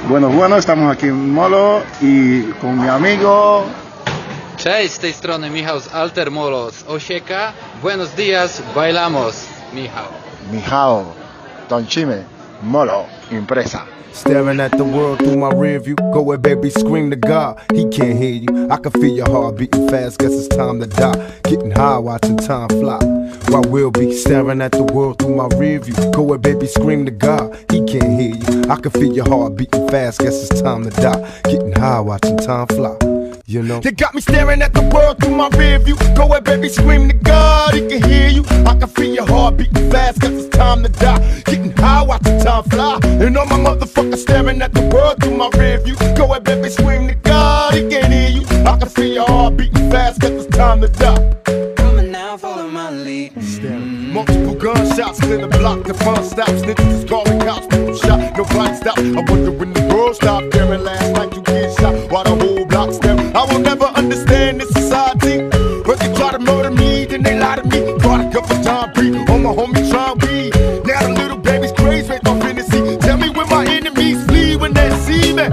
Bueno, estamos aquí en Molo i con mi amigo... Cześć, z tej strony Michał z Alter Molo z Osieka. Buenos días, bailamos, Michał. Michał, tańczymy, Molo, impresa. Staring at the world through my rear view. Go away, baby, scream to God. He can't hear you. I can feel your heart beating fast. Guess it's time to die. Getting high, watching time fly. While we'll be staring at the world through my rear view. Go away, baby, scream to God. He can't hear you. I can feel your heart beating fast. Guess it's time to die. Getting high, watching time fly. You know, they got me staring at the world through my rear view. Go ahead, baby, scream to God, he can hear you. I can feel your heart beating fast, cause it's time to die. Getting high, watching time fly. And all my motherfuckers staring at the world through my rear view. Go ahead, baby, scream to God, he can hear you. I can feel your heart beating fast, cause it's time to die. Coming now, follow my lead. Multiple gunshots, clear the block, the fun stops. Niggas is calling cops, people shot, nobody stop. I wonder when the world stopped. Staring last night you get shot, while the whole block stare. I will never understand this society. But they try to murder me, then they lie to me. Caught a couple times, breathe on my homie trying weed. Now the little baby's crazy, raised on fantasy. Tell me where my enemies flee when they see me.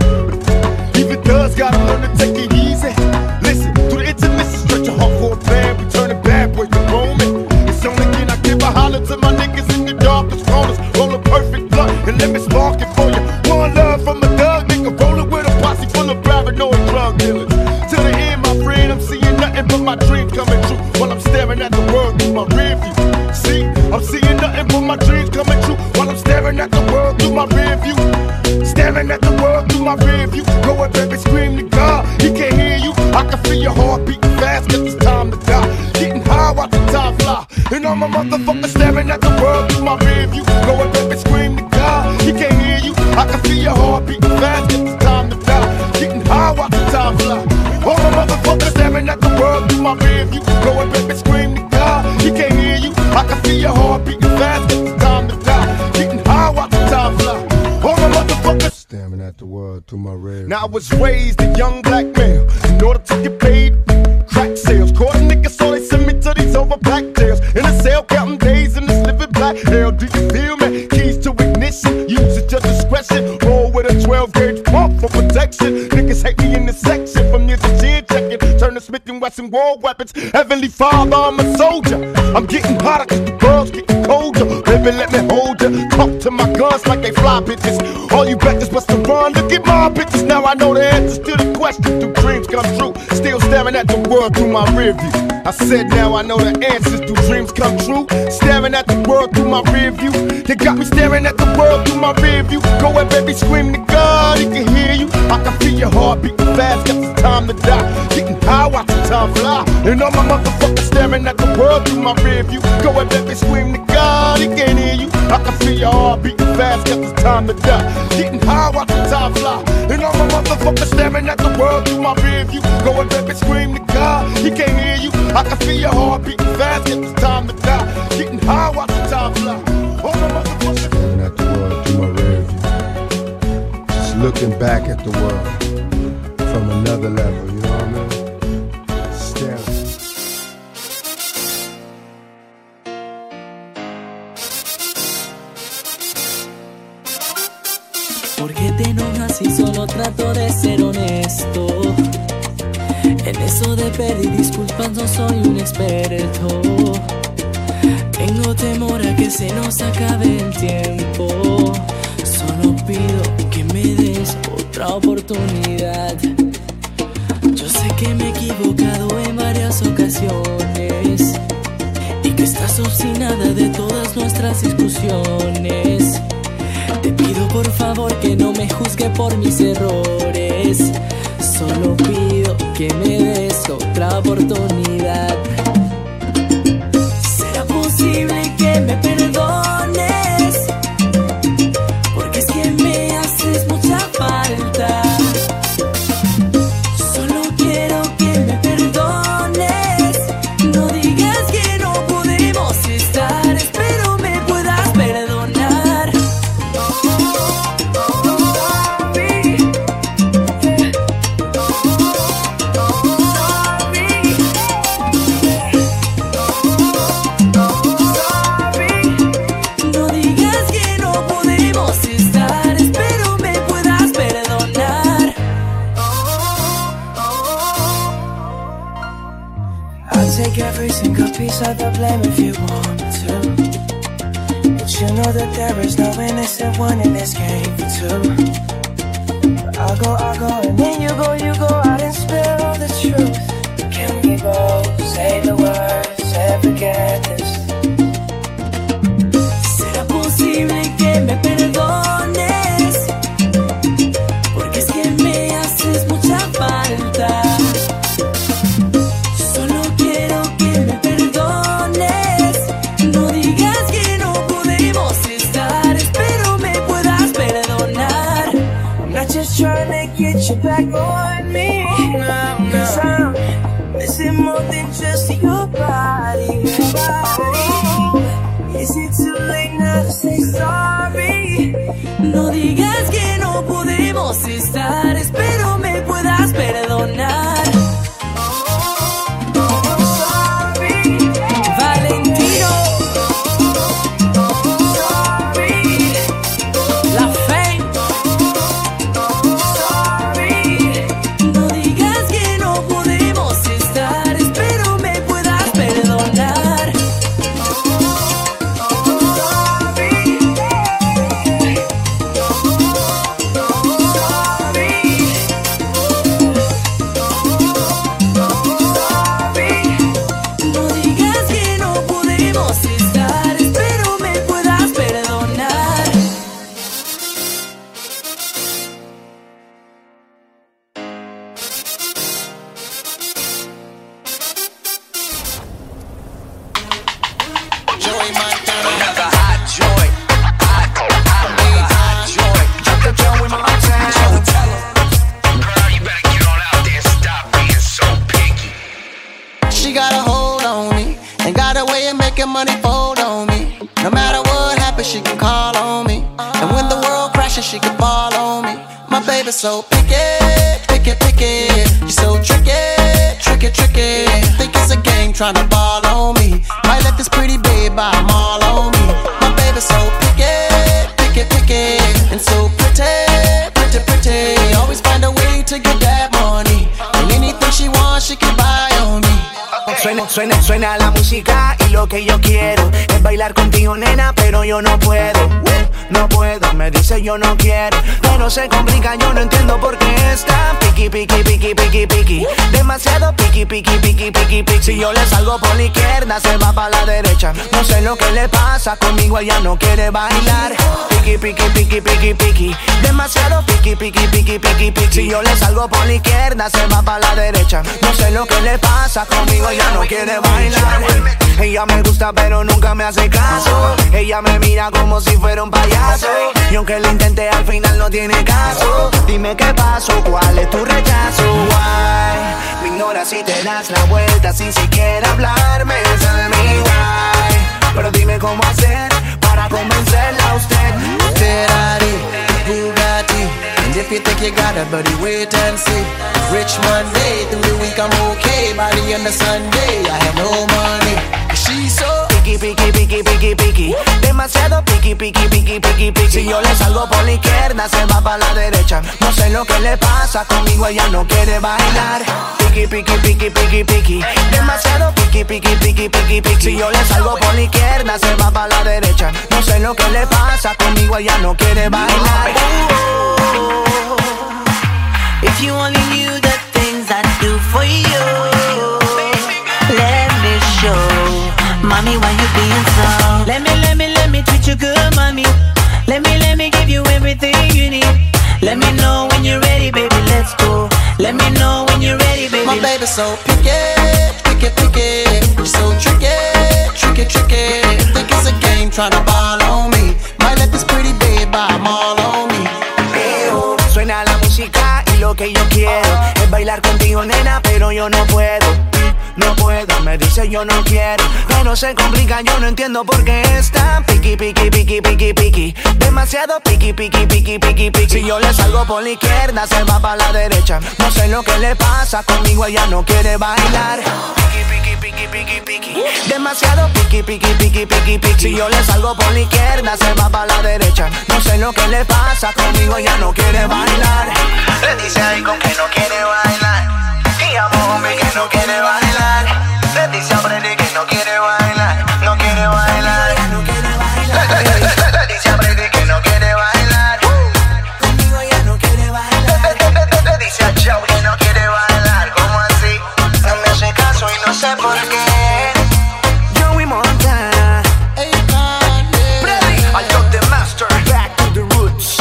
Even thugs gotta learn to take it easy. Listen, through the intermission, stretch your heart for a plan. We turn it bad boy to Roman. It's only again I give a holler to my niggas in the darkest corners. Roll a perfect blunt and let me spark it for you. One love from a thug nigga, rolling with a posse full of paranoid drug dealers. Till the end, my friend, I'm seeing nothing but my dreams coming true. While I'm staring at the world through my rear view. See, I'm seeing nothing but my dreams coming true. While I'm staring at the world through my rear view. Staring at the world through my rear view. Go ahead, baby, scream to God, he can't hear you. I can feel your heart beating fast, cause it's time to die. Getting high, watching time fly. And all my motherfuckers staring at the world through my rear view. Go ahead, baby, scream to God, he can't hear you. I can feel your heart beating fast, cause it's time to die. Getting high, watching time fly. All my motherfuckers staring at the world through my rear view. Go ahead, baby, scream to God, he can't hear you. I can feel your heart beating fast, cause it's time to die. Getting high, watching time fly. All my motherfuckers staring at the world through my rear view. Now I was raised a young black male. In order to get paid, crack sales. Caught a nigga, so they send me to these over black jails. In a cell, counting days in this living black hell. Do you feel me? Keys to ignition, use at your discretion. Roll with a 12-gauge pump for protection. Niggas hate me in the section from year to chin checking. Turn the Smith & Wesson war weapons. Heavenly Father, I'm a soldier. I'm getting hotter cause the world's getting colder. Baby, let me hold ya. Talk to my guns like they fly bitches. All you bitches must have run. Look at my bitches. Now I know the answers to the question. Do dreams come true? Still staring at the world through my rear view. I said now I know the answers. Do dreams come true? Staring at the world through my rear view. They got me staring at the world through my rear view. Go ahead, baby, scream to God, he can hear you. I can feel your heart beating fast, got it's time to die. Getting high, watching time fly. And all my motherfuckers staring at the world through my rear view. Go ahead, baby, scream to God, he can hear you. I can feel your heart beating fast, got it's time to die. Getting high, watching time fly. And all my motherfuckers staring at the world through my rear view. Go ahead, baby, scream to God, he can't hear you. I can feel your heart beating fast, got it's time to die. Getting high, watching time fly. All my motherfuckers staring at the world through my rear view. Just looking back at the world from another level, you know what I mean? Staring. ¿Por qué te enojas si solo trato de ser honesto? En eso de pedir disculpas no soy un experto. Tengo temor a que se nos acabe el tiempo. Solo pido que me des otra oportunidad. Yo sé que me he equivocado en varias ocasiones y que estás obstinada de todas nuestras discusiones. Te pido por favor que no me juzgue por mis errores. Solo pido que me des otra oportunidad. ¿Será posible que me perdones? Porque es que me haces mucha falta. Solo quiero que me perdones. No digas que no podemos estar. Espero me puedas perdonar. piece of the blame if you want to. But you know that there is no innocent one in this game for two. I'll go, and then you go out and spill the truth. Can we both say the words and forget this? ¿Será posible que me perdones? Porque es que me haces mucha falta. Solo quiero que me perdones. No digas que no podemos estar. Espero me puedas perdonar. I'm not just trying to get you back on me. Cause I'm missing more than just your body. Is it too late now to say sorry? No digas que no podemos estar. Espero me puedas perdonar. Sorry, Valentino. Sorry, La Fe. Sorry, no digas que no podemos estar. Espero me puedas perdonar. She got a hold on me and got a way of making money fold on me. No matter what happens, she can call on me. And when the world crashes, she can fall on me. My baby's so picky, picky, picky. She's so tricky, tricky, tricky. Think it's a game trying to ball on me. Might let this pretty babe buy them all on me. My baby's so picky, picky, picky. And so pretty, pretty, pretty. Always find a way to get that money. And anything she wants, she can buy on me. Suena la música y lo que yo quiero es bailar contigo, nena, pero yo no puedo. No puedo, me dice yo no quiero. Pero se complica, yo no entiendo por qué está piqui, piqui, piqui, piqui, piqui. Demasiado piqui, piqui, piqui, piqui, piqui. Si yo le salgo por la izquierda, se va para la derecha. No sé lo que le pasa, conmigo ella no quiere bailar. Piqui, piqui, piqui, piqui, piqui. Demasiado piqui, piqui, piqui, piqui, piqui. Si yo le salgo por la izquierda, se va para la derecha. No sé lo que le pasa, conmigo ella no quiere bailar. Ella me gusta pero nunca me hace caso. Ella me mira como si fuera un payaso. Y aunque lo intenté al final no tiene caso. Dime qué pasó, cuál es tu rechazo. Why? Me ignoras si te das la vuelta sin siquiera hablarme. Tell me why. Pero dime cómo hacer para convencerla a usted. Ferrari, Bugatti. And if you think you got it, buddy, wait and see. Rich Monday, through the week I'm okay. By the end of Sunday, I have no money. She's so piqui, piqui, piqui, piqui, piqui. Demasiado piqui, piqui, piqui, piqui, piqui. Si yo le salgo por la izquierda, se va para la derecha. No sé lo que le pasa, conmigo ella no quiere bailar. Piqui, piqui, piqui, piqui, piqui. Demasiado piqui, piqui, piqui, piqui, piqui. Si yo le salgo por la izquierda, se va para la derecha. No sé lo que le pasa, conmigo ella no quiere bailar. If you only knew the things I do for you, let me show. Mommy, why you being so? Let me treat you good, mommy. Let me give you everything you need. Let me know when you're ready, baby, let's go. Let me know when you're ready, baby. my baby's so picky, picky, picky. So tricky, tricky, tricky. Think it's a game trying to ball on me. Might let this pretty babe buy them all on me. Suena la música y lo que yo quiero es bailar contigo, nena, pero yo no puedo. No puedo, me dice yo no quiero. Pero se complica, yo no entiendo por qué está piqui, piqui, piqui, piqui, piqui. Demasiado piqui, piqui, piqui, piqui, piqui. Si yo le salgo por la izquierda, se va para la derecha. No sé lo que le pasa, conmigo ella no quiere bailar. Piqui, piqui, piqui, piqui, piqui. Demasiado piqui, piqui, piqui, piqui, piqui. Si yo le salgo por la izquierda, se va para la derecha. No sé lo que le pasa, conmigo ella no quiere bailar. Le dice ahí con que no quiere bailar. Y a hombre que no quiere bailar. Le dice a Freddy que no quiere bailar, no quiere bailar, no quiere bailar. Le dice a Freddy que no quiere bailar. Conmigo ya no quiere bailar. Le dice a Joe que no quiere bailar. ¿Cómo así? No me hace caso y no sé por qué. Joey Montana, Freddy, I love the master. Back to the roots.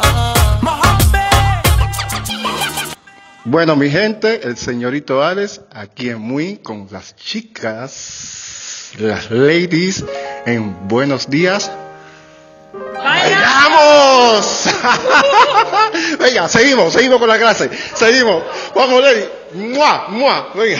Bueno, mi gente, el señorito Alex, aquí en Muy, con las chicas, las ladies, en Buenos Días. ¡Bailamos! Venga, seguimos con la clase. Seguimos. Vamos, lady. ¡Mua! ¡Mua! Venga.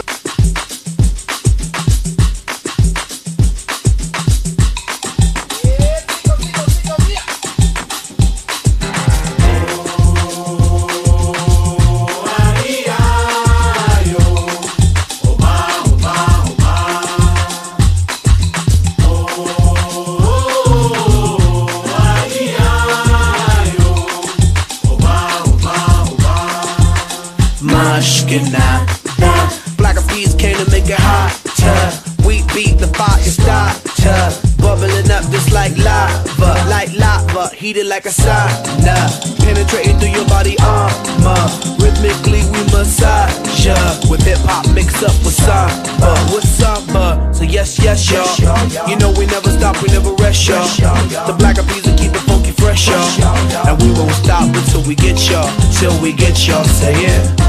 Black Eyed Peas came to make it hotter. We beat the fire starter, bubbling up just like lava, heated like a sauna, penetrating through your body armor. Rhythmically we massage ya, with hip hop mixed up with samba. So yes, y'all. You know we never stop, we never rest, y'all. The Black Eyed Peas will keep it funky fresh, y'all. And we won't stop until we get y'all, till we get y'all. Say it.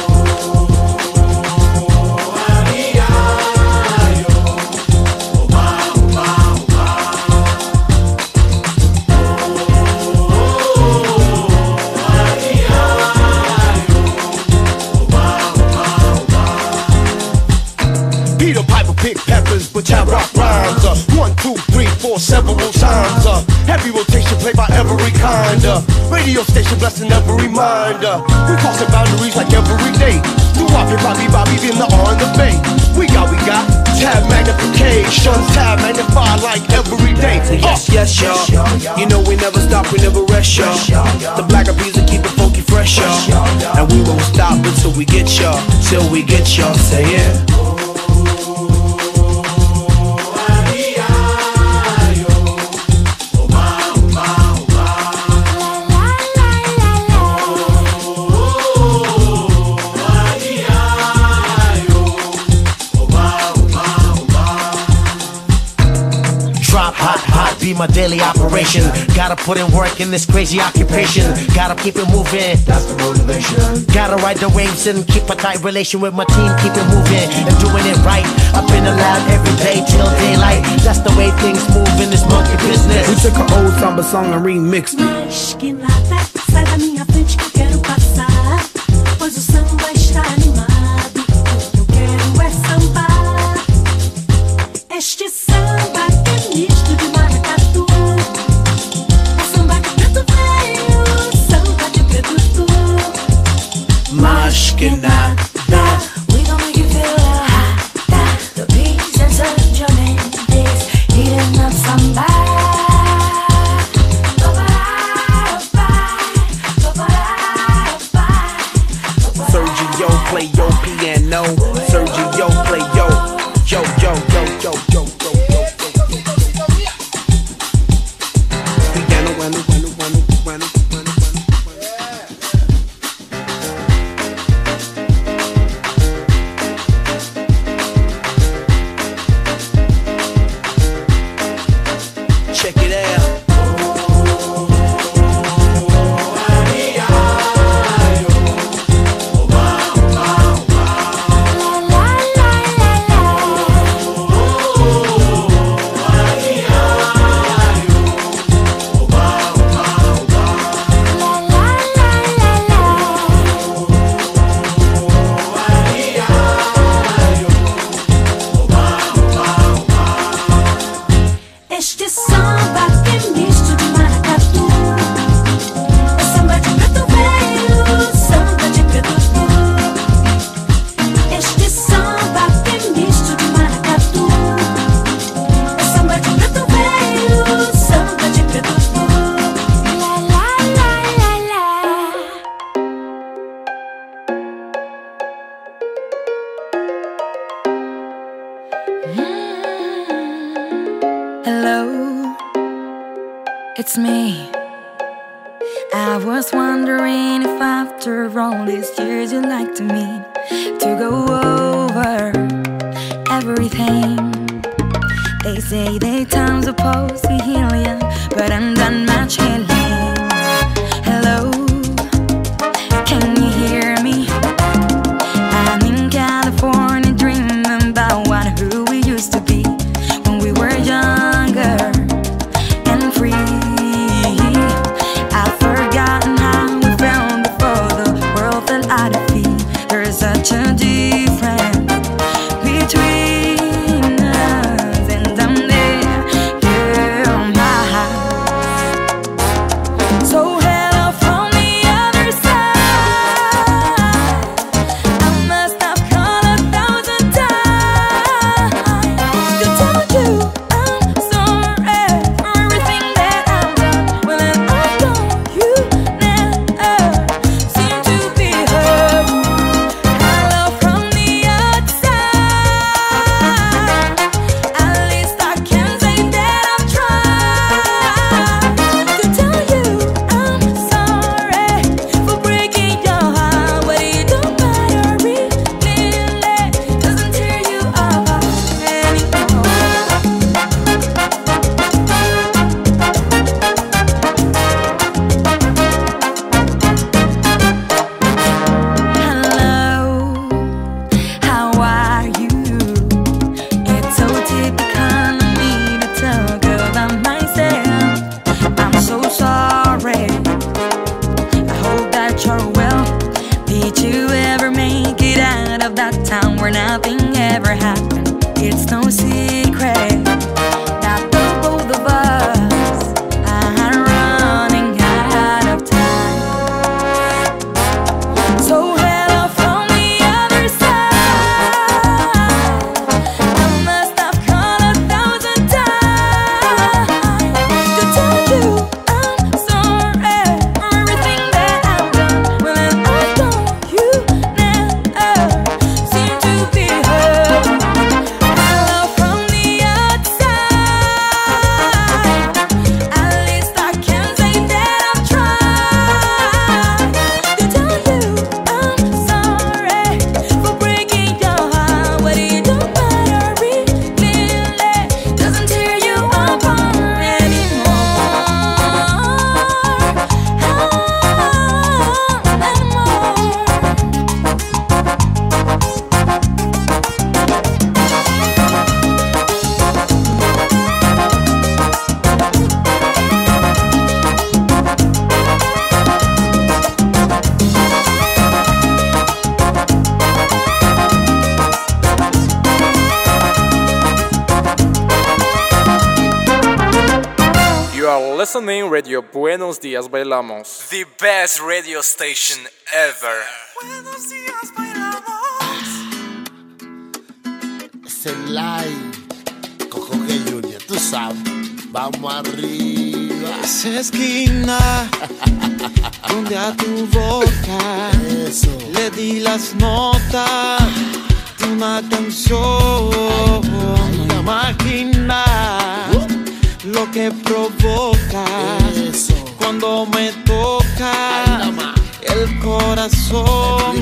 Peter Piper pick peppers, but I rock rhymes. 1, 2, 3, 4, several times. Heavy rotation played by every kind. Radio station blessing every mind. We crossing boundaries like every day. New Bobby, in the on the bay. We got tab magnification, tab magnified like every day. Yes, y'all. You know we never stop, we never rest, y'all. The Black Eyed Peas will keep it funky fresh, y'all. And we won't stop until we get y'all, till we get y'all. Say it. Be my daily operation. Gotta put in work in this crazy occupation. Gotta keep it moving. That's the motivation. Gotta ride the waves and keep a tight relation with my team. Keep it moving and doing it right. Up in the lab every day till daylight. That's the way things move in this monkey business. We took an old samba song and remixed it. Sai da minha frente que eu quero passar, pois o samba está animado. Eu quero é sambar. Este samba que é misto de maracatu. É samba de preto velho, samba de preto tu. Mais que nada. We gon' make you feel hot. The beats and such your Mendes, heating up samba. Sergio play your piano. Sergio play yo. Check it out. it's me. I was wondering if after all these years you'd like to meet, to go over everything. They say daytime's supposed to heal ya, but I'm done much healing. Hello, can you hear me? I'm in California dreaming about who we used to be when we were younger and free. I've forgotten how we felt before the world fell out of feet. There's such a difference between us, and I'm there, yeah, on my house. So hello from the other side. I must have called 1,000 times to tell you I'm sorry for everything that I've done. Well, and although you never seem to be heard, hello from the outside. At least I can say that I've tried to tell you I'm sorry for breaking your heart. But it don't matter, really, doesn't tear you apart anymore. Hello, how are you? It's so typical of me to talk about myself. I'm so sorry. I hope that you're well. Did you ever make it out of that town where nothing ever happened? It's no secret that the both of us are running out of time. So hello from the other side. I must have called 1,000 times to tell you I'm sorry for everything that I've done. Well, and although you never seem to be heard, hello from the outside. At least I can say that I've tried to tell you I'm sorry for breaking your heart. But it don't matter, really, doesn't tear you apart anymore. You are listening Radio Buenos Dias Bailamos, the best radio station ever. Es el live con Jorge Junior, tú sabes. Vamos arriba. Esa esquina donde a tu boca le di las notas de una canción. Imagina lo que provoca cuando me toca el corazón.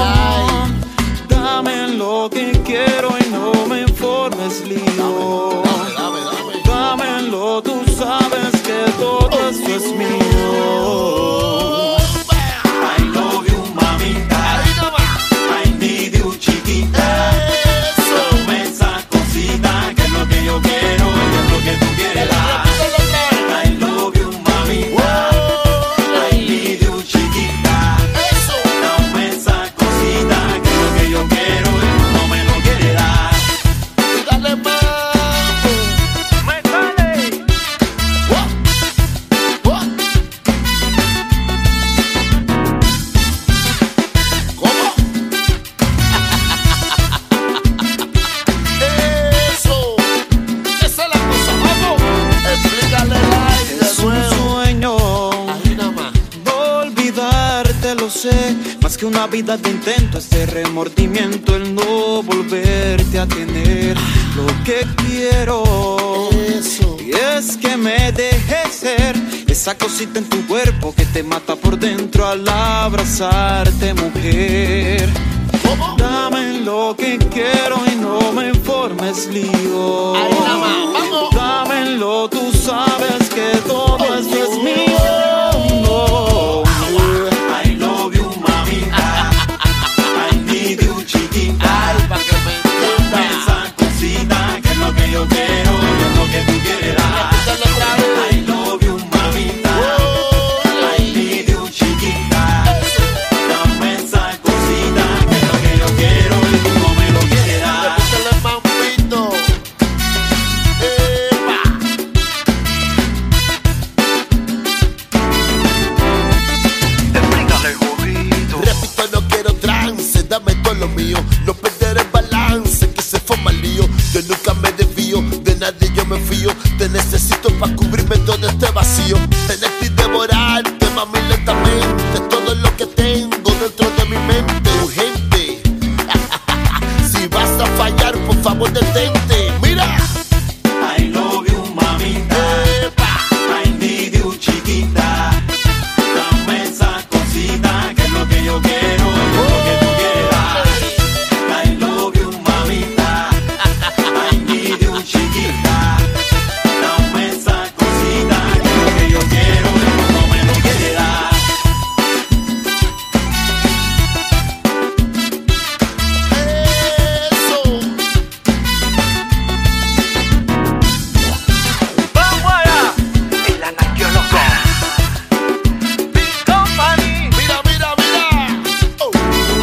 Dame lo que quiero y no me informes lío. Dámelo, tú sabes que todo esto es mío. I love you, mamita. I need you, chiquita. Dame esa cosita que es lo que yo quiero y es lo que tú quieres dar. I love you, mamita. I need you, chiquita. Dame esa cosita que es lo que yo quiero y no me lo quieres dar. Dale más. Más que una vida de intento, este remordimiento, el no volverte a tener. lo que quiero. Eso. Y es que me dejes ser esa cosita en tu cuerpo que te mata por dentro al abrazarte, mujer. ¿Cómo? Dame lo que quiero y no me formes lío. Ahí nada más, vamos. Dámelo, tú sabes que todo esto es mío. No. I love you, mamita. I need you, chiquita. Dame esa cosita que es lo que yo quiero y es lo que tú quieres dar. I love you, mamita. I need you, chiquita. Dame esa cosita que es lo que yo quiero y tú no me lo quieres dar. Repítele, mamito. Repito, no quiero trance, dame todo lo mío. No perder el balance, que se forma el lío. Yo nunca me desvío, de nadie yo me fío. Te necesito para cubrirme todo este vacío. Tenerte y devorarte, mami, lentamente. Todo lo que tengo dentro de mi mente. Urgente. Si vas a fallar, por favor detente. Mira. I love you, mamita. I need you, chiquita. Dame esa cosita que es lo que yo quiero, es lo que tú quieres dar. I love you, mamita. I need you, chiquita. Dame esa cosita que es lo que yo quiero y tú no me lo quieres dar. Eso. Vamos allá. El anarqueólogo. Big Company. Mira, mira, mira. Oh.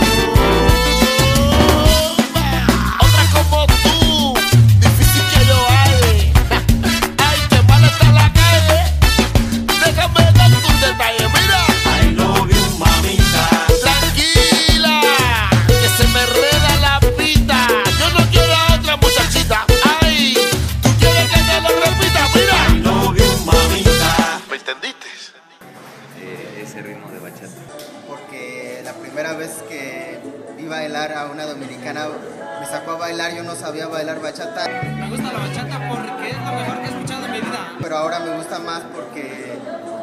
Otra como tú. Difícil que yo hable. Ay, qué mal está la calle. Déjame dar tu detalle. Mira. I love you, mamita. Tranquila. Que se me enreda la pita. Yo no quiero a otra muchachita. Ay, tú quieres que te lo repita. Mira. I love you, mamita. ¿Me entendiste? Ese ritmo de bachata. Porque la primera vez que vi bailar a una dominicana me sacó a bailar, yo no sabía bailar bachata. Me gusta la bachata porque es lo mejor que he escuchado en mi vida. Pero ahora me gusta más porque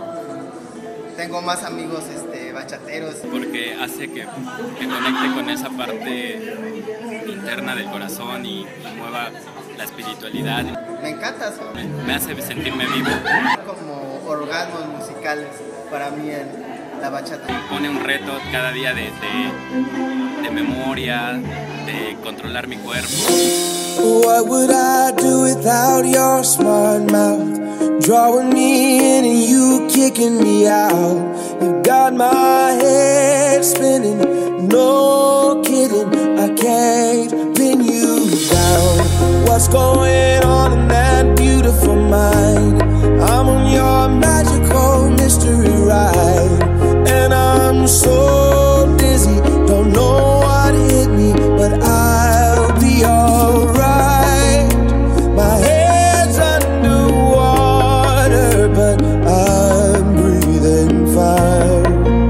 tengo más amigos bachateros. Porque hace que conecte con esa parte interna del corazón y mueva la espiritualidad. Me encanta eso. Me hace sentirme vivo. Como orgasmos musicales para mí en la bachata. Pone un reto cada día de memoria, de controlar mi cuerpo. What would I do without your smart mouth? Drawing me in and you kicking me out. You got my head spinning, no kidding, I can't pin you down. What's going on in that beautiful mind? I'm on your magical mystery ride, and I'm so dizzy, don't know what hit me, but I'll be alright. My head's underwater, but I'm breathing fine.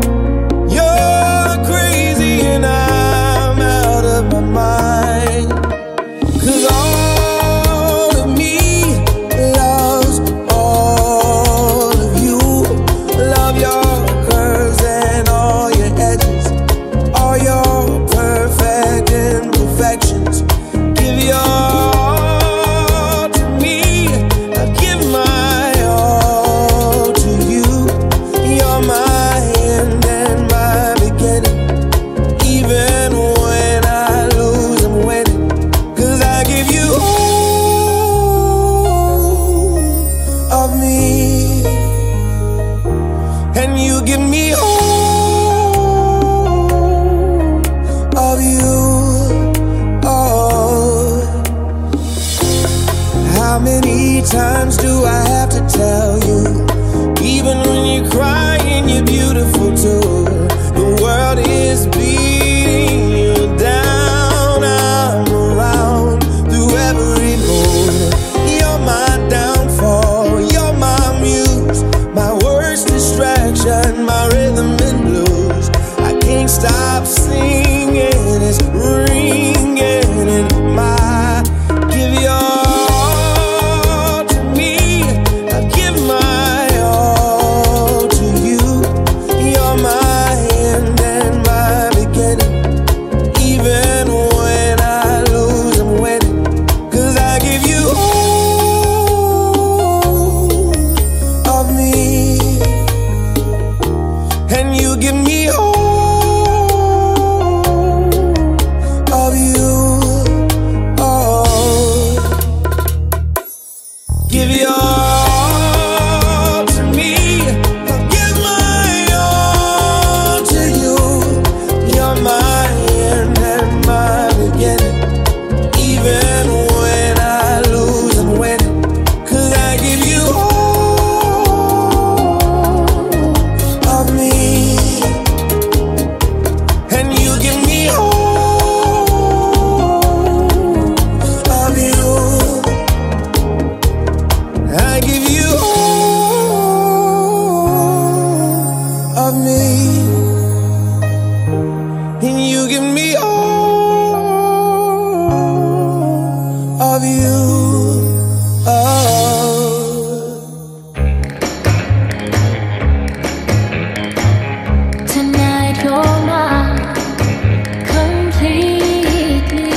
You're crazy and I'm out of my mind, 'cause all of me loves all of you. Love your curves and all your edges, all your perfect imperfections. Give your all to me, I give my all to you. You're my end and my beginning. Even when I lose, I'm winning, 'cause I give you all of me, and you give me all of you. Oh, how many times do I have to tell you? Even when you're crying, you're beautiful too. The world is beating you down. I'm around through every mood. You're my downfall, you're my muse, my worst distraction, my rhythm and blues. I can't stop singing, it's ringing in my. Give your and you give me all of you. Oh, give your all to me. I'll give my all to you. You're my end and my beginning. Even when I lose, I'm winning. 'Cause I give you all of me, and you give me all of you. I give you all of me, and you give me all of you. Oh. Tonight you're mine completely.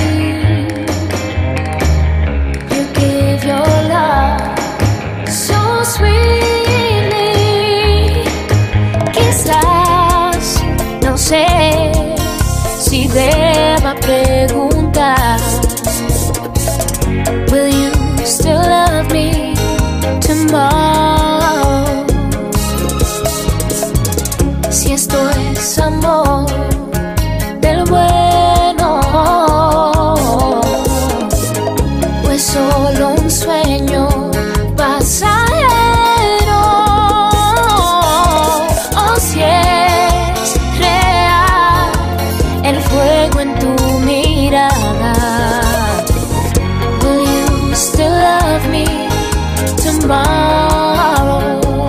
You give your love so sweetly. Quizás, no sé si deba preguntar, will you still love me tomorrow? Si esto es amor del bueno, pues solo un sueño pasajero. O si es real el fuego en tu mirada, will you still love me tomorrow?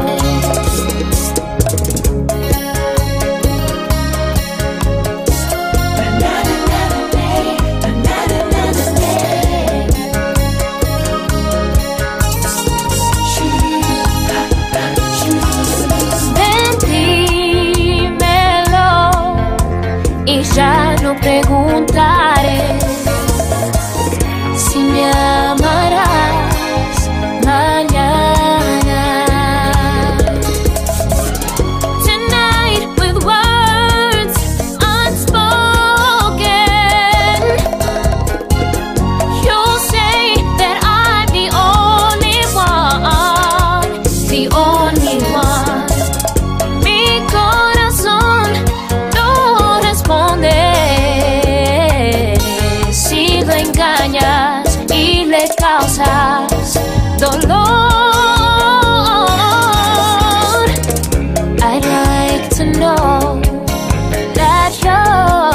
Ven, dímelo y ya no preguntaré si me amarás mañana. Tonight with words unspoken, you'll say that I'm the only one, the only one. Mi corazón no responde si lo engañas y le causas dolor. I'd like to know that your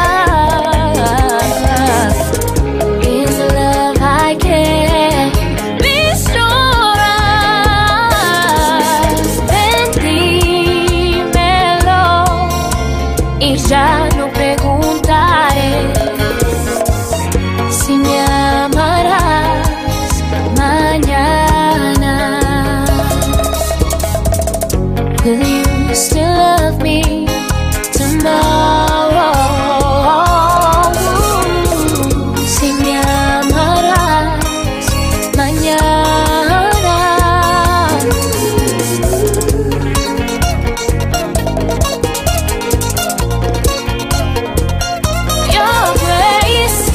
love is the love I can be sure of. Ven, dímelo y ya no preguntaré si me amarás mañana. Will you still love me tomorrow? Si me amarás mañana. Your grace,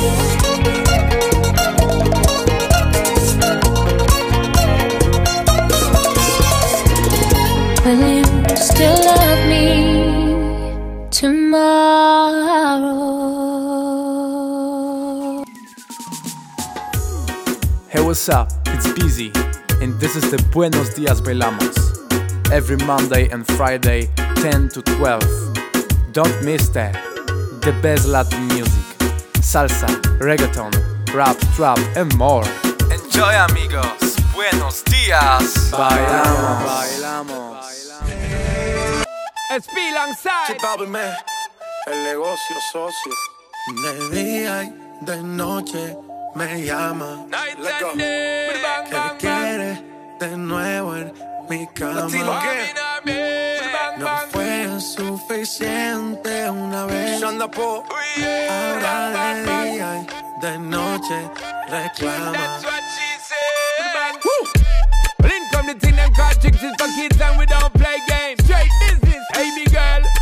will you still love me tomorrow? Hey, what's up? It's Busy, and this is the Buenos Dias Bailamos. Every Monday and Friday, 10 to 12. Don't miss that. The best Latin music. Salsa, reggaeton, rap, trap, and more. Enjoy, amigos. Buenos Dias. Bailamos. Bailamos. Chip out with me. El negocio socio. De día y de noche me llama. Let's go. Que quiere de nuevo en mi cama. No fue suficiente una vez. Ahora de día y de noche reclama. Well, in come the thing them call chicks is for kids and we don't play games. Straight business, hey me girl.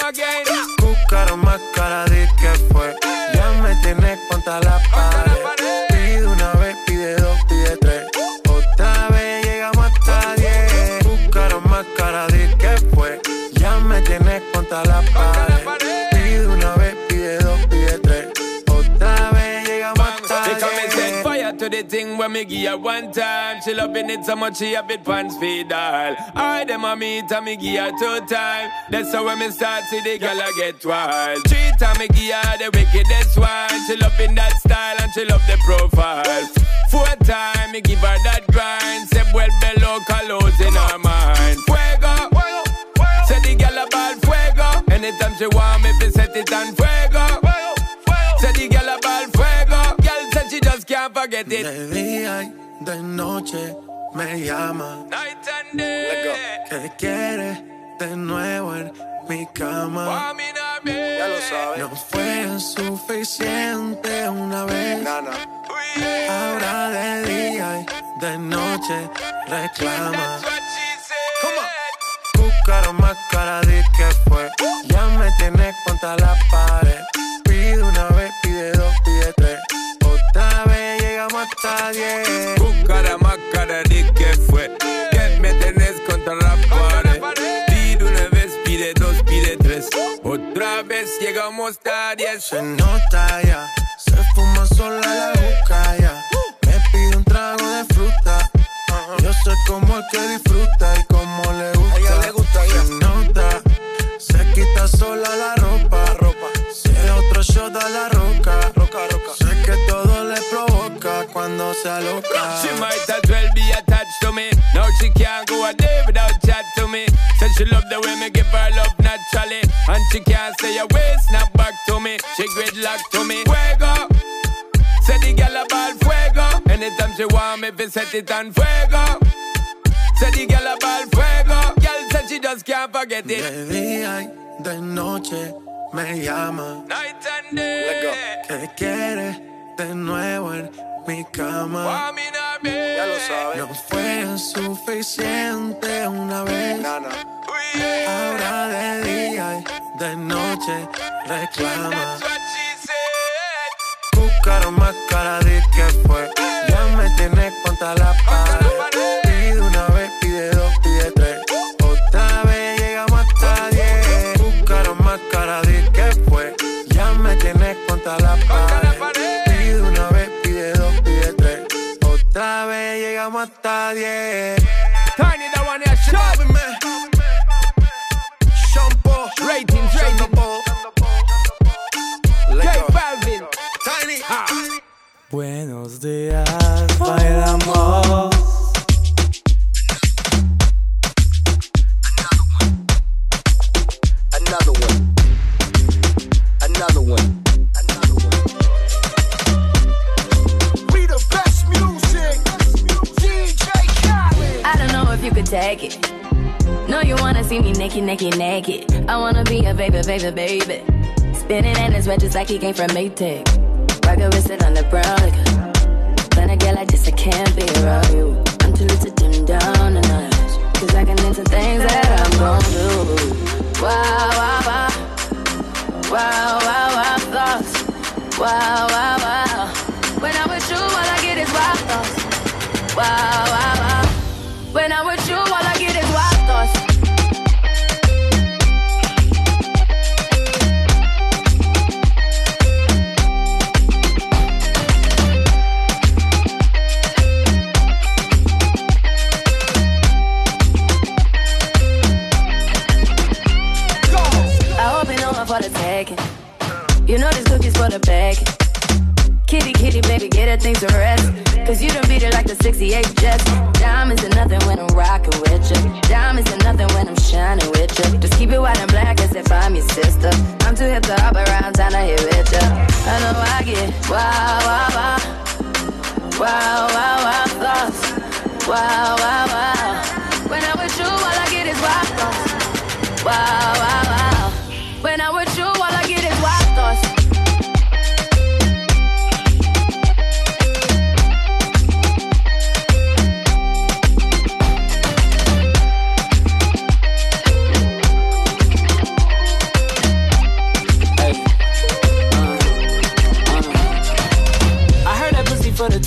again. Buscaron más cara de que fue. Ya me tienes contra la pared. Pide una vez, pide dos, pide tres. Otra vez llegamos hasta 10. Buscaron más cara de que fue. Ya me tienes contra la pared. Pide una vez, pide dos, pide tres. Otra vez llegamos hasta 10. Set fire to the thing when me give her one time. She loving it so much she have it pants feed all. I dem a meet and me give her 2 times. That's how when me start see the girl I get wild. 3 times me give her the wickedest one. She loving that style and she love the profile. 4 times me give her that grind. Say well below colors in her mind. Fuego, say the girl about fuego. Anytime she want me fi set it on fuego. Say the girl about fuego. Girl said she just can't forget it. De día y de noche me llama. Night and day. ¿Qué quieres de nuevo en mi cama? Ya lo sabes. No fue suficiente una vez. Ahora de día y de noche reclama. Buscaron más cara de que fue. Ya me tienes contra la pared. Pide una vez, pide dos, pide tres. Otra vez llegamos hasta 10. Buscaron más cara de que fue. Ya me tenés contra la pared. Pide una vez, pide dos, pide tres. Otra vez llegamos hasta 10. Se nota ya, se fuma sola la boca ya. Me pide un trago de fruta. Yo sé cómo es que disfruta y cómo le gusta. A ella le gusta ya. Se nota, se quita sola la ropa. Si es otro shot a la roca. Sé que todo le provoca cuando se aloca. She might as well be attached to me. Now she can't go a day without chat to me. Said she love the way me give her love naturally. And she can't say a way, snap back to me. She gridlock to me. Fuego. Say the girl about fuego. Anytime she want me, fi set it on fuego. Say the girl about fuego. Girl said she just can't forget it. De día y de noche me llama. Night and day. ¿Qué quieres de nuevo en mi cama? Ya lo sabes. No fue suficiente una vez. Ahora de día y de noche reclama. Buscaron más cara de que fue. Ya me tienes contra la pared. Pide una vez, pide dos, pide tres. Otra vez llegamos hasta 10. Buscaron más cara de que fue. Ya me tienes contra la pared. Pide una vez, pide dos, pide tres. Otra vez llegamos hasta 10. Tiny, that one here, Shampoo, ratings. J Balvin, Tiny. Buenos días, bailamos. Another one. We the best music. DJ Khaled. I don't know if you could take it. No, you wanna see me naked. I wanna be a baby. Spinning in his red just like he came from Maytag. Rocket with it on the brown liquor. When I get like this, I can't be around you. I'm too little to dim down the notch. Cause I can into things that I'm gon' do. Wow, wow, wow. Wow, wow, wow, thoughts. Wow, wow, wow. When I'm with you, all I get is wild thoughts. Wow, wow, wow. When I'm with you, all I get is wild thoughts. For the taking, you know this cookie's for the bag. Kitty, baby, get her things to rest. Cause you done beat it like the 68 Jets. Diamonds are nothing when I'm rockin' with you. Diamonds are nothing when I'm shining with you. Just keep it white and black as if I'm your sister. I'm too hip to hop around, time to hit with ya. I know I get wow, wow, wow. Wow, wow, wow, thoughts. Wow, wow, wow. When I'm with you, all I get is wild thoughts. Wow, wow, wow. When I'm with you, all I get is wild thoughts.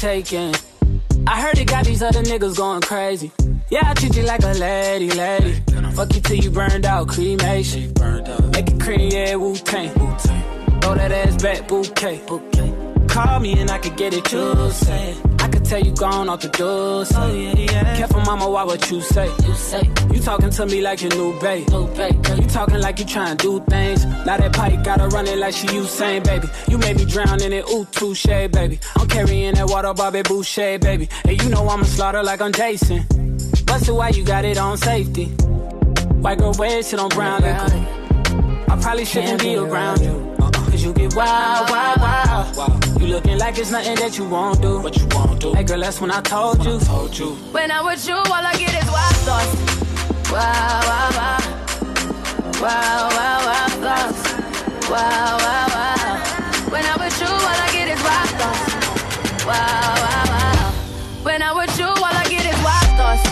taken. I heard it got these other niggas going crazy. Yeah, I treat you like a lady, lady. Fuck you till you burned out, cremation. Make it cream, yeah, Wu-Tang. Throw that ass back, bouquet. Call me and I could get it, you say. I could tell you gone off the door, say. Oh, yeah. Careful, mama, why what you say? You talking to me like your new babe. You talking like you trying to do things. Now that pipe gotta run it like she Usain, baby. You made me drown in it, ooh, touche, baby. I'm carrying that water, Bobby Boucher, baby. And you know I'ma slaughter like I'm Jason. Busted, why you got it on safety? White girl wear shit on brown liquor. I probably shouldn't be around you. Cause you get wild, wild, wild. You looking like it's nothing that you won't do. What you won't do. Hey girl, that's when I told you. When I'm with you, all I get is wild thoughts. Wow, wow, wow. Wow, wow, wow thoughts. Wow, wow, wow. When I'm with you, all I get is wild thoughts. Wow, wow, wow. When I'm with you, all I get is wild thoughts.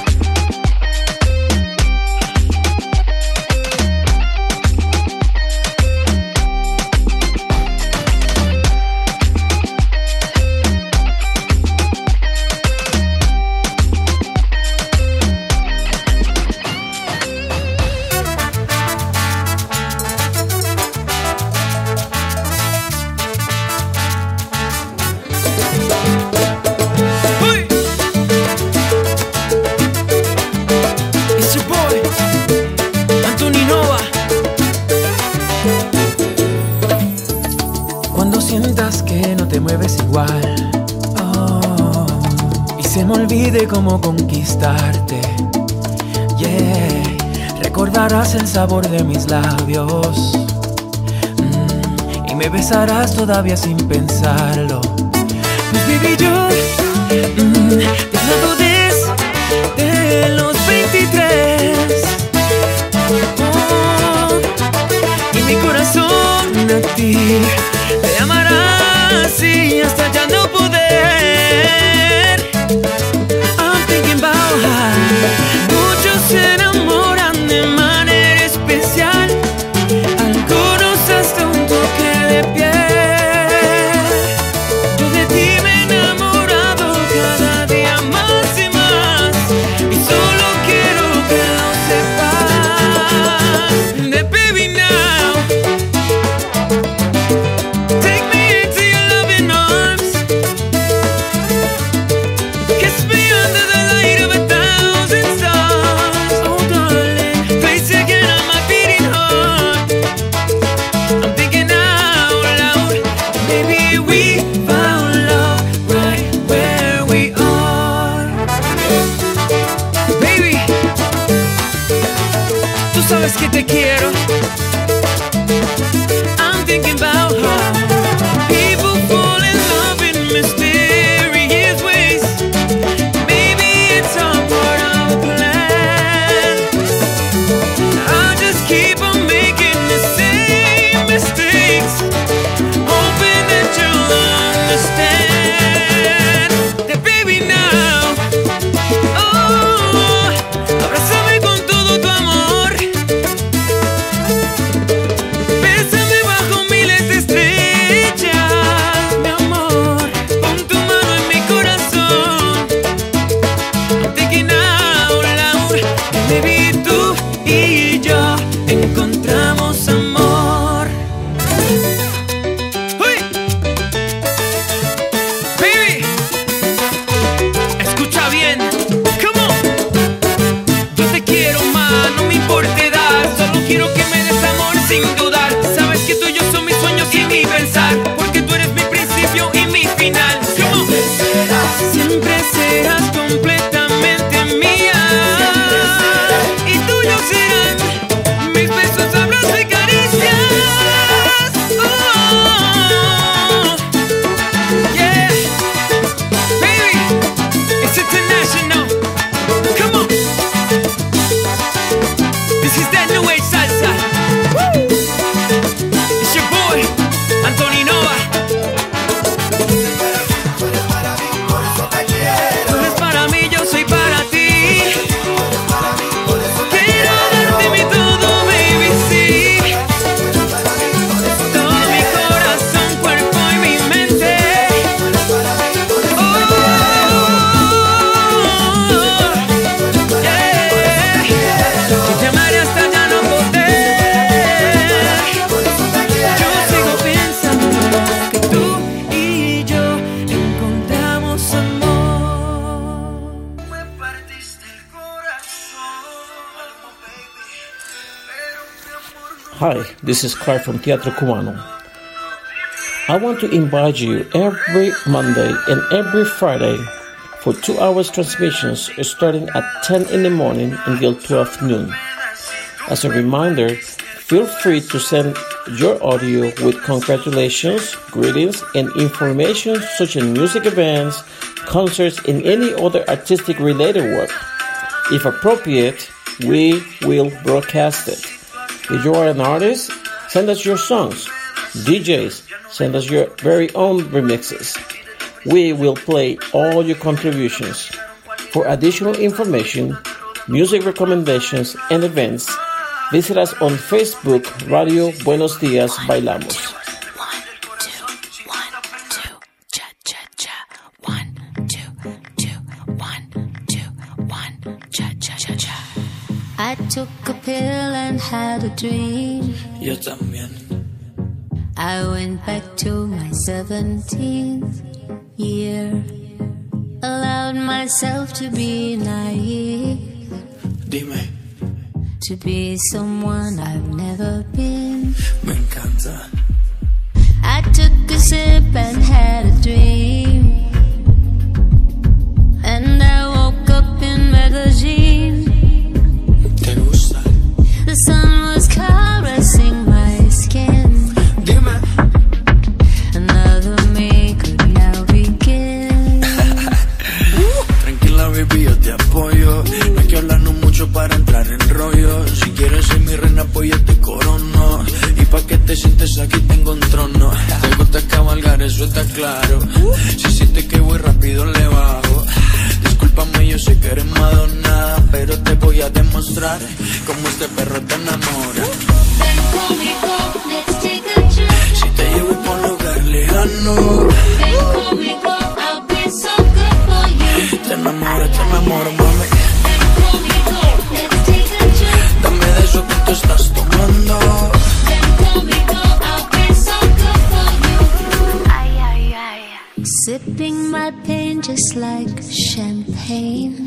Mueves igual, oh, y se me olvide cómo conquistarte, yeah. Recordarás el sabor de mis labios, y me besarás todavía sin pensarlo. Pues baby, yo hablando de los 23, oh, y mi corazón a ti te amará así hasta ya no poder. I'm thinking about how muchos se enamoran de manera especial, algunos hasta un toque de piel. Yo de ti me he enamorado cada día más y más, y solo quiero que lo sepas. The baby now, take me into your loving arms, kiss me under the light of 1,000 stars. Oh darling, place again on my beating heart. I'm thinking out loud, maybe we found love right where we are. Baby, tú sabes que te quiero. I'm thinking about how people fall in love in mysterious ways. Maybe it's all part of a plan. I'll just keep on making the same mistakes, hoping that you'll understand. That baby now, oh, abrázame con todo tu amor. Bésame bajo miles de estrellas, mi amor. Pon tu mano en mi corazón. I'm thinking out loud, maybe tú y yo encontramos amor. Uy. Baby, escucha bien. Come on. Yo te quiero más, no me importa edad. Solo quiero que me des amor sin dudar. Sabes que tú y yo son mis sueños y mi pensar, porque tú eres mi principio y mi final. Come on. Siempre serás completamente mía. Y tuyo serán mis besos, abrazos y caricias. Oh, yeah. Baby, it's international. Come on. Hi, this is Kai from Teatro Cubano. I want to invite you every Monday and every Friday for 2 hours transmissions starting at 10 in the morning until 12 noon. As a reminder, feel free to send your audio with congratulations, greetings, and information such as music events, concerts, and any other artistic related work. If appropriate, we will broadcast it. If you are an artist, send us your songs. DJs, send us your very own remixes. We will play all your contributions. For additional information, music recommendations, and events, visit us on Facebook, Radio Buenos Dias Bailamos. I took a pill and had a dream. Yo también. I went back to my 17th year. Allowed myself to be naive. Dime. To be someone I've never been. Me encanta. I took a sip and had a dream. And I woke up in Medellin. ¿Te gusta? The sun was caressing my skin. Dime. Another me could now begin. Tranquila, baby, yo te apoyo. No hay que hablarnos mucho para entrar en rollo. Si quieres ser mi reina, pues yo te corono. Y pa' que te sientes aquí tengo un trono. Te gusta cabalgar, eso está claro. Si sientes que voy rápido, le bajo. Discúlpame, yo sé que eres Madonna, pero te voy a demostrar cómo este perro te enamora. Ven conmigo, let's take a trip. Si te llevo por un lugar lejano, Ven conmigo, I'll be so good for you. te enamoro, mami. Ven conmigo, let's take a trip. Dame de eso que tú estás tomando. Ven conmigo, I'll be so good for you. Ay, ay, ay. Sipping my pain just like champagne.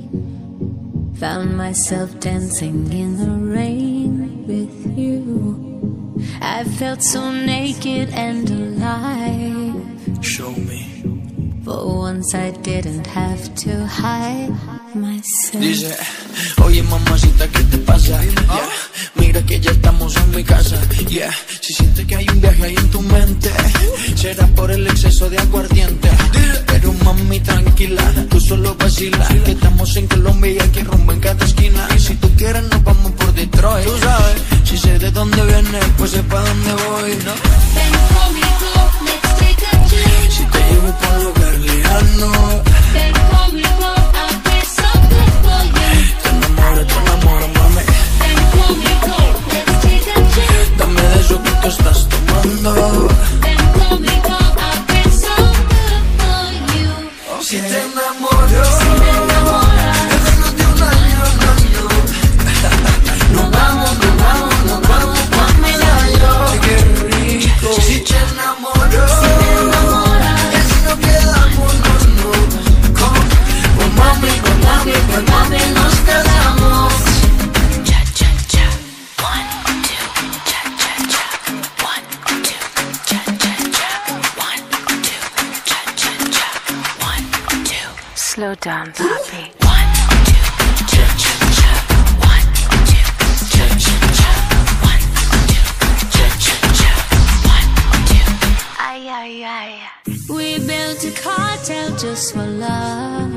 Found myself dancing in the rain with you. I felt so naked and alive. Show me. For once I didn't have to hide myself. Dice, oye mamacita, ¿qué te pasa? Yeah. Mira que ya estamos en mi casa. Yeah. Si sientes que hay un viaje ahí en tu mente, será por el exceso de aguardiente. Pero mami, tranquila, tú solo vacila, que estamos en Colombia y aquí rumbo en cada esquina. Y si tú quieres nos vamos por Detroit. Tú sabes, si sé de dónde vienes, pues sé pa' dónde voy, ¿no? Ven conmigo, let's take a trip. Si te llevo por un lugar lejano, Ven conmigo, I'll be so good for you. te enamoro, mami. Ven conmigo, let's take a trip. Dame de eso que tú estás tomando. Ven conmigo, I'll be so good for you. Si te enamoro, Si te enamoras, en menos de un año. nos vamos pa' Medallo. Qué rico. Si te enamoro, Si te enamoras, y si no quedamos, no. Con mami nos quedamos. cha cha cha. 1, 2, cha cha cha. 1, 2, cha cha cha. 1, 2, cha cha cha. 1, 2. Slow down, papi. 1, 2, cha cha cha. 1, 2, cha cha cha. 1, 2, cha cha cha. 1, 2. Ay, ay, ay. We built a cartel just for love.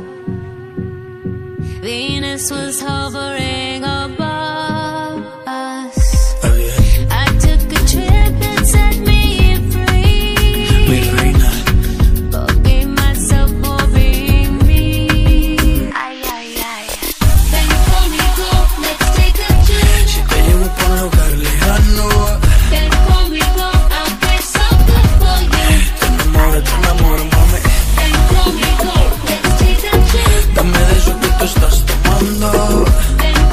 Venus was hovering above us. I took a trip and set me free. Mi reina, Forgave myself for being me. Ay, ay, ay. Ven conmigo, let's take a trip. si te llevo por un lugar lejano, Ven conmigo, I'll be so good for you. te enamoro, mami. Ven conmigo, let's take a trip. Dame de eso que tú estás tomando. Ven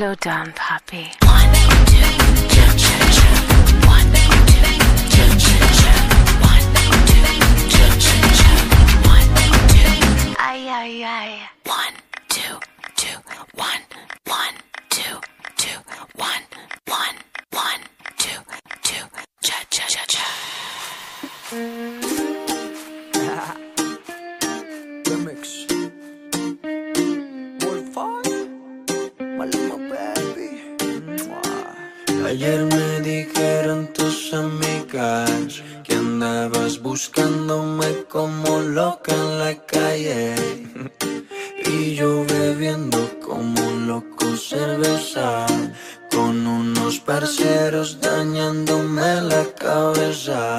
Go down, Poppy. 1, 2, cha-cha-cha. 1, 2, cha-cha-cha. 1, 2, cha-cha-cha. 1, 2, ay, ay, ay. 1, 2, 2, 1, 1, 2, 2, 1, 1, 1, 2, 2, cha-cha-cha-cha. Remix. Maluma, baby. Ayer me dijeron tus amigas que andabas buscándome como loca en la calle. Y yo bebiendo como un loco cerveza, con unos parceros dañándome la cabeza.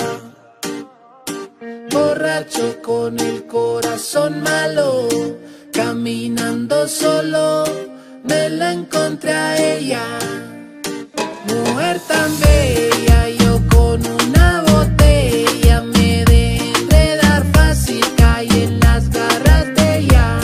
Borracho con el corazón malo, caminando solo, me la encontré a ella. Mujer tan bella, yo con una botella me dejé enredar fácil, caí en las garras de ella.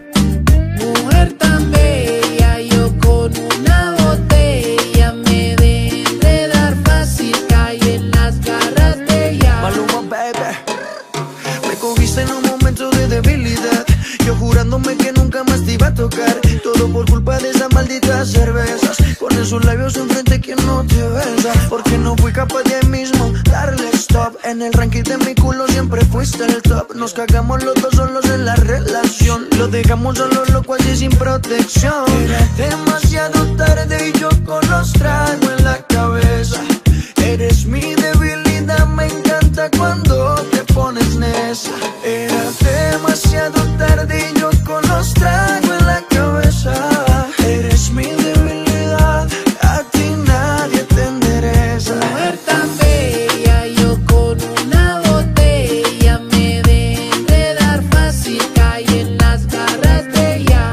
Mujer tan bella, yo con una botella me dejé enredar fácil, caí en las garras de ella. Maluma, baby. Me cogiste en un momento de debilidad, yo jurándome que nunca más te iba a tocar. Todo por culpa de esas malditas cervezas, con esos labios enfrente que no te besa. Porque no fui capaz de ahí mismo darle stop. En el ranking de mi culo siempre fuiste el top. Nos cagamos los dos solos en la relación, lo dejamos solo loco así sin protección. Era demasiado tarde y yo con los tragos en la cabeza. Eres mi debilidad, me encanta cuando te pones necia. Era demasiado tarde y yo con los tragos en la cabeza. Eres mi debilidad, a ti nadie te endereza. Mujer tan bella, yo con una botella me dejé enredar fácil, caí en las garras de ella.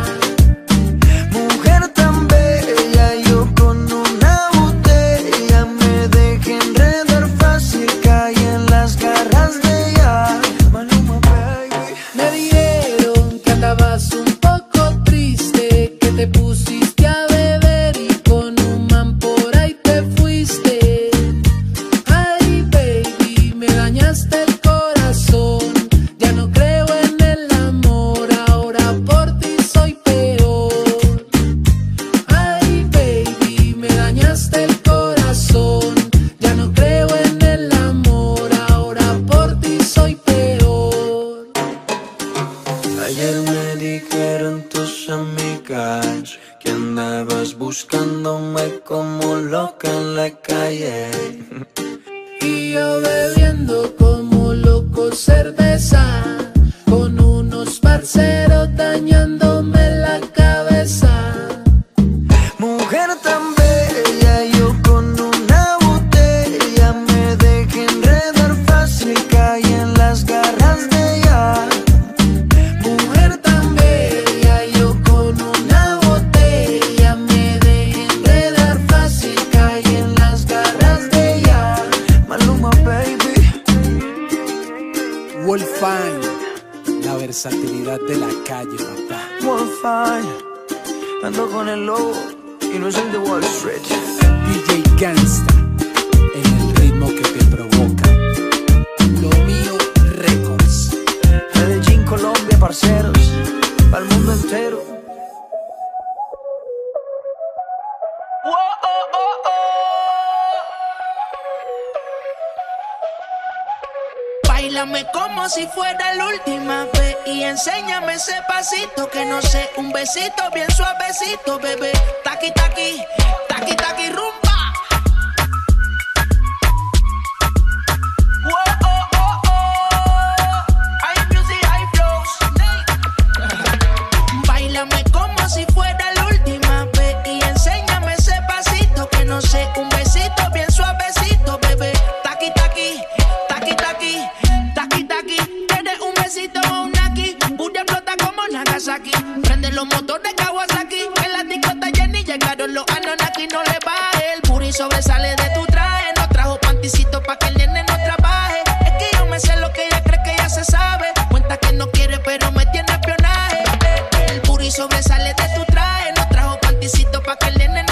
Mujer tan bella, yo con una botella me dejé enredar fácil, caí en las garras de ella. Maluma, baby. Me dijeron que andabas un poco triste, que te pusiste a beber y con un man por ahí te fuiste. Ay, baby, me dañaste el corazón, ya no creo en el amor, ahora por ti soy peor. Ay, baby, me dañaste el corazón, ya no creo en el amor, ahora por ti soy peor. Ayer me dijeron tus amigas que andabas buscándome como loca en la calle. Y yo bebiendo como loco cerveza, con unos parceros dañándome la cabeza. Mujer tan bella, yo con una botella me dejé enredar fácil, caí en las garras de ella. Mujer tan bella, yo con una botella me dejé enredar fácil, caí en las garras de ella. Maluma, baby. Wolfine, la versatilidad de la calle, papá. Wolfine, ando con el lobo y no es el de Wall Street. DJ Gangsta, en el ritmo que te provoca. Lo mío Records. Medellín, Colombia, parceros, para el mundo entero. Báilame como si fuera la última vez y enséñame ese pasito que no sé, un besito bien suavecito, bebé. Taqui, taqui, taqui, taqui, rumba. Báilame como si fuera la última vez y enséñame ese pasito que no sé, un besito bien suavecito, bebé. Taqui, taqui, taqui, taqui, taqui, taqui. Tienes un besito o un aquí, Buria explota como Nagasaki. Prende los motores Kawasaki, en la discota Jenny llegaron los Anunnaki. No le baje, el booty sobresale de tu traje. No trajo panticito pa' que el nene no trabaje. Es que yo me sé lo que ella cree que ya se sabe. Cuenta que no quiere pero me tiene espionaje. El booty sobresale de tu traje. No trajo panticito pa' que el nene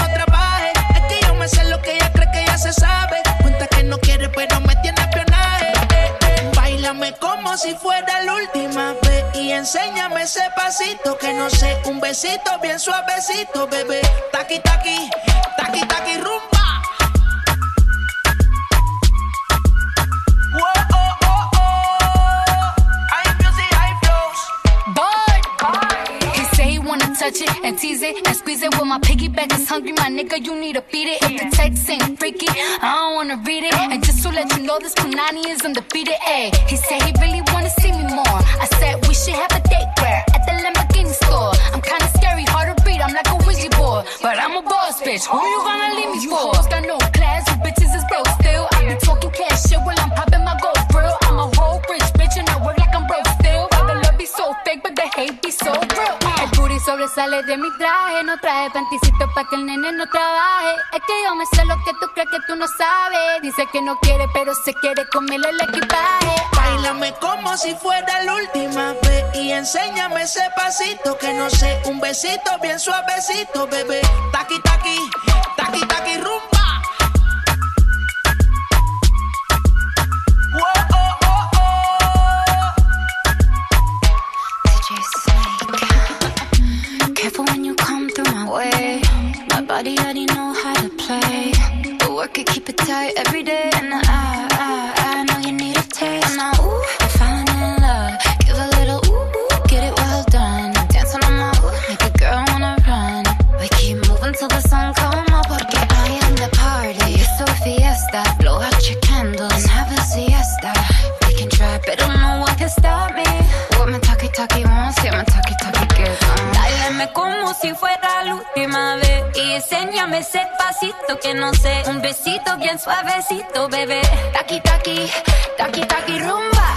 enséñame ese pasito que no sé, un besito bien suavecito, bebé. Taqui, taqui, taqui, taqui, rumba. Touch it and tease it and squeeze it. When my piggyback is hungry, my nigga, you need to feed it. If the text ain't freaky, I don't wanna read it. And just to let you know, this Punani is undefeated. Ayy, he said he really wanna see me more. I said we should have a date where at the Lamborghini store. I'm kinda scary, hard to read. I'm like a Ouija board, but I'm a boss bitch. Who you gonna leave me for? You got no class, you bitches is broke still. I be talking cash shit while I'm popping my gold grill. I'm a whole rich bitch and I work like I'm broke still. But the love be so fake, but the hate be so real. El booty sobresale de mi traje, no traje panticito pa' que el nene no trabaje. Es que yo me sé lo que tú crees que tú no sabes. Dice que no quiere, pero se quiere comerle el equipaje. Báilame como si fuera la última vez y enséñame ese pasito que no sé, un besito bien suavecito, bebé. Taqui, taqui, taqui, taqui, rumba. Careful when you come through my way. My body already know how to play. But work it, keep it tight every day. And I know you need a taste. And now, ooh, I'm falling in love. Give a little ooh, get it well done. Dancing on my ooh, make a girl wanna run. We keep moving till the sun come up. Porque I am the party. It's a fiesta. Blow out your candles and have a siesta. We can try, but no one can stop me. What my talkie wants, yeah, my talkie good. Báilame como si fuera la última vez y enséñame ese pasito que no sé, un besito bien suavecito, bebé. Taqui, taqui, taqui, taqui, rumba.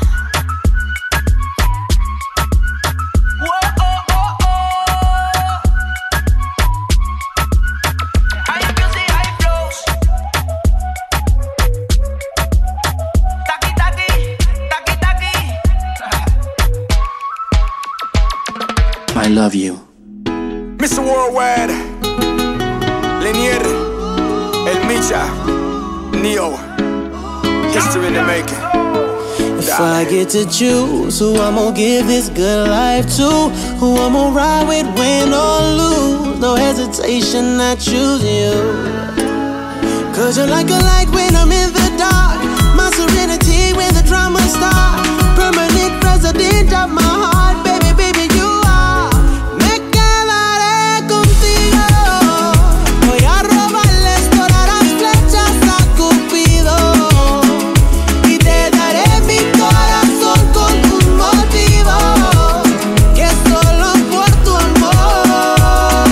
I love you. Mr. Worldwide, Lanier, El Micha, Neo, history in the making. If I get to choose who I'm gonna give this good life to, who I'm gonna ride with, win or lose, no hesitation, I choose you. Cause you're like a light when I'm in the dark, my serenity when the drama starts, permanent resident of my heart, baby, baby, you are. Me quedaré contigo, voy a robarles todas las flechas a Cupido, y te daré mi corazón con un motivo, que solo por tu amor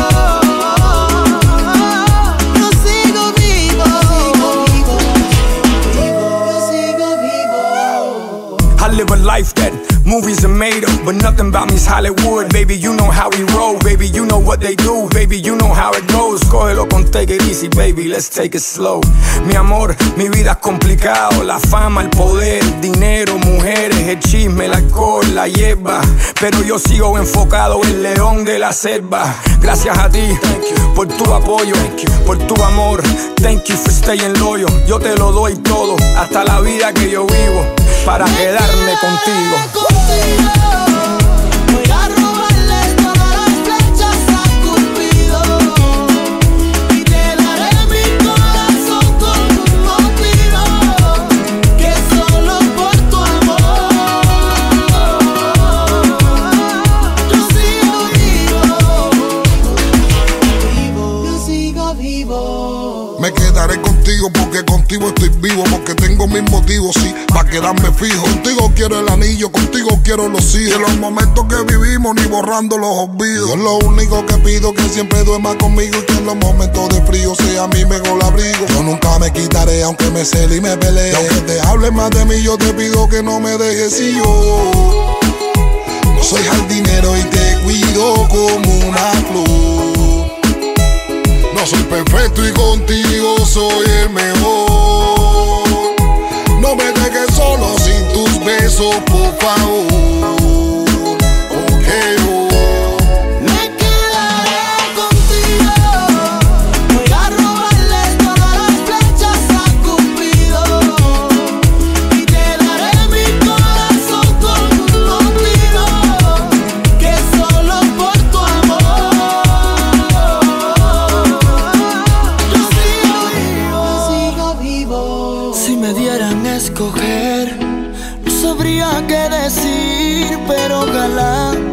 yo sigo vivo, yo sigo vivo. I live a life that movies are made of, but nothing about me's Hollywood. Baby, you know how we roll. Baby, you know what they do. Baby, you know how it goes. Cógelo con take it easy, baby, let's take it slow. Mi amor, mi vida es complicado. La fama, el poder, el dinero, mujeres, el chisme, el alcohol, la hierba. Pero yo sigo enfocado, el león de la selva. Gracias a ti, por tu apoyo, por tu amor. Thank you for staying loyal. Yo te lo doy todo, hasta la vida que yo vivo, para quedarme contigo. Voy a robarles todas las flechas a Cupido, y te daré mi corazón con un motivo, que solo por tu amor yo sigo vivo, yo sigo vivo. Me quedaré contigo porque contigo estoy vivo, porque tengo mis motivos, sí, pa' quedarme fijo. Contigo quiero el anillo, contigo quiero los hijos. De los momentos que vivimos ni borrando los olvidos. Yo lo único que pido que siempre duerma conmigo y que en los momentos de frío sea mi mejor abrigo. Yo nunca me quitaré aunque me cele y me pelee. Y aunque te hables más de mí, yo te pido que no me dejes. Y yo no soy jardinero y te cuido como una flor. No soy perfecto y contigo soy el mejor. No me dejes solo sin tus besos, por favor. Okay, Me quedaré contigo, voy a robarles todas las flechas a Cupido, y te daré mi corazón con un motivo,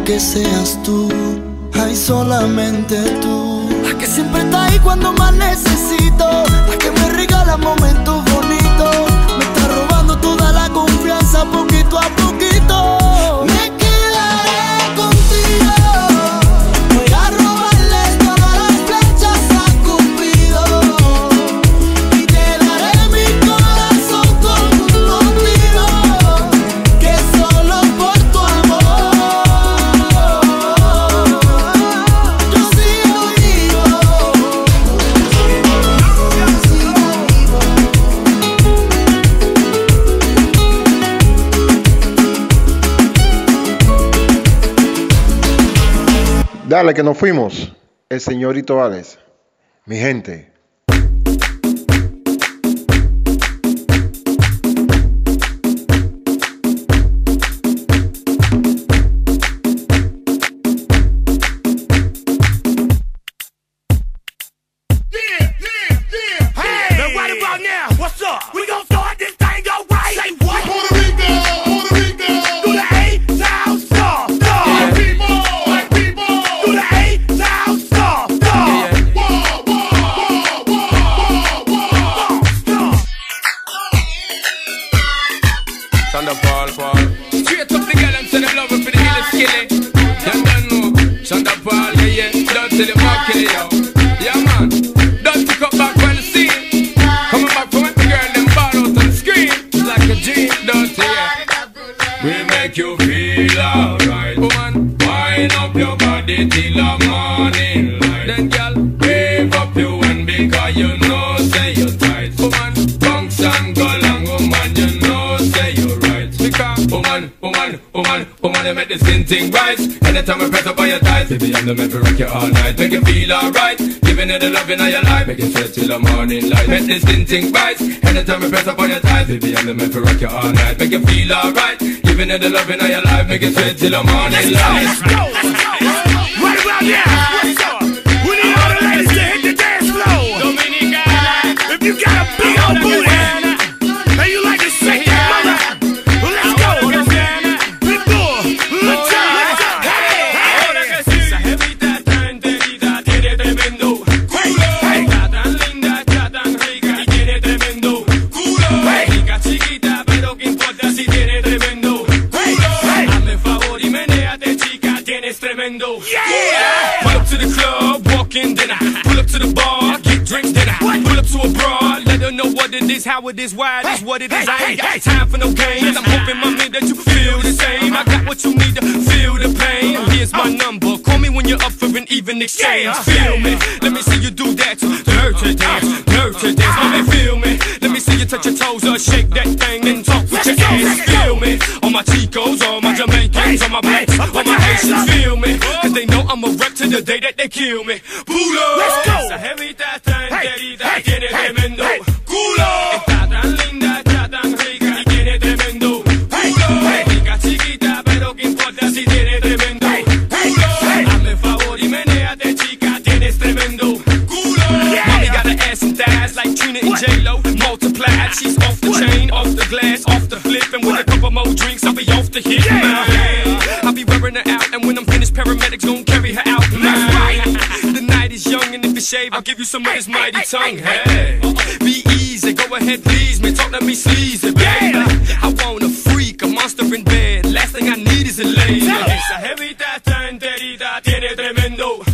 que seas tú, ay, solamente tú. La que siempre está ahí cuando más necesito, la que me regala momentos bonitos, me está robando toda la confianza poquito a poquito. Me quedaré contigo, voy a robarle todas las flechas a Cupido y te daré mi corazón con un motivo, que solo por tu amor yo sigo vivo. Dale que nos fuimos. El señorito Alex. Mi gente. Hey, now right about now, what's up? We gon' start this thing go right. Say what? Puerto Rico, Puerto Rico. Do the A-Town star, star. White people, white people. Do the A-Town star, star. Whoa, whoa, whoa, whoa, whoa, Thunder Paul. Straight up the girl and say them love it for the hill skillet. You don't know. Thunder Paul, yeah. Don't tell them how kill it, yo. Yeah, man. Don't pick up back when the scene. Coming back from when the girl them ball out on the screen. It's like a dream, don't you? Yeah. We make you feel alright. Woman, wind up your body till the morning light. Then girl, wave up your hand because you know say you're tight. Woman, bounce and go long, woman, you know say you're right. Because woman, you make the skin thing rise. Anytime I press up on your thighs, baby, I'm the man to rock you all night. Make you feel alright, giving you the loving of your life. Make you sweat till the morning light. Make the skin thing rise. Anytime I press up on your thighs, baby, I'm the man to rock you all night. Make you feel alright, giving you the loving of your life. Make you sweat till the morning light. Let's go. Right about now, what's up? We need all the ladies to hit the dance floor. Dominicana. If you got a big old booty and you like to shake that mother, let's go. Big boy, let's go. Ahora que sí, esa jevita está enterita, tiene tremendo culo. Está tan linda, está tan rica y tiene tremendo culo. Rica chiquita, pero qué importa si tiene tremendo culo. Hazme favor y menéate, chica, tienes tremendo. Yeah. Pull up to the club, walk in, then I pull up to the bar, get drinks, then I pull up to a broad, let her know what it is, how it is, why it is, what it is. I ain't got time for no games. I'm hoping, mommy, that you feel the same. I got what you need to feel the pain. Here's my number. Call me when you're up for an even exchange. Feel me. Let me see you do that. Dirty dance, dirty dance. Mommy, feel me. Let me see you touch your toes or shake that thing, then talk with your ass. Feel me. All my Chicos, all my Jamaicans, all my blacks, all my Haitians. Feel me. Cause they know I'm a rep to the day that they kill me. Pulo. Let's go. Esa jevita está enterita, tiene tremendo culo. Está tan linda, está tan rica y tiene tremendo culo. Rica chiquita, pero qué importa si tiene tremendo culo. Hazme favor y menéate, chica, tienes tremendo culo. Mommy got an ass and thighs like Trina and J-Lo multiplied. She's off the chain, off the glass, off the flip, and with a couple more drinks, I'll be off the hit. I'll be wearing her out, and when I'm finished, paramedics gon' carry her out. The night is young, and if you shave, I'll give you some of this mighty tongue. Hey, be easy, go ahead, please me, talk to me sleazy, baby. I want a freak, a monster in bed. Last thing I need is a lady. Esa jevita está enterita, tiene tremendo